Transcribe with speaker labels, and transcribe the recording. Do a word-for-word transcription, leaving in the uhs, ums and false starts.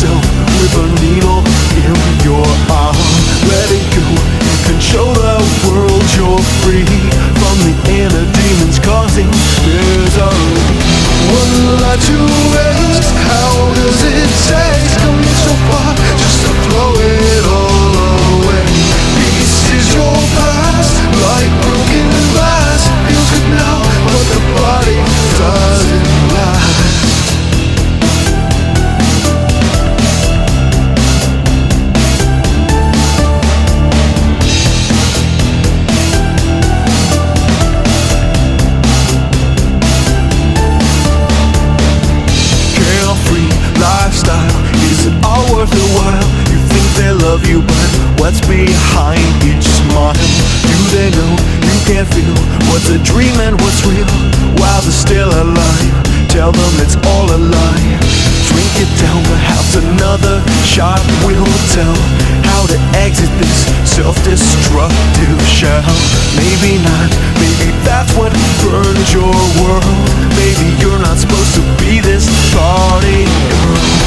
Speaker 1: yourself with a needle in your arm. Let it go, you can show the world you're free from the inner demons causing misery. One life to waste, how does it taste? Come so far just to throw it all away. Peace is your past, like broken glass. Feels good now, but the body doesn't last. Lifestyle, is it all worth a while? You think they love you, but what's behind each smile? Do they know you can't feel what's a dream and what's real while they're still alive? Tell them it's all a lie. Drink it down, perhaps another shot will tell how to exit this self-destructive shell. Maybe not, maybe that's what burns your world. Maybe you're not supposed to be this party girl.